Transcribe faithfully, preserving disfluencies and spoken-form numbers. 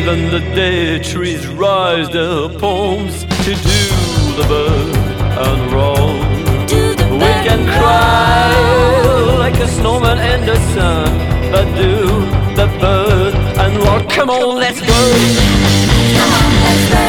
even the dead trees rise their poems to do the bird and roll. We can cry like a snowman in the sun, but do the bird and roll. Come on, let's go. Come on, let's go.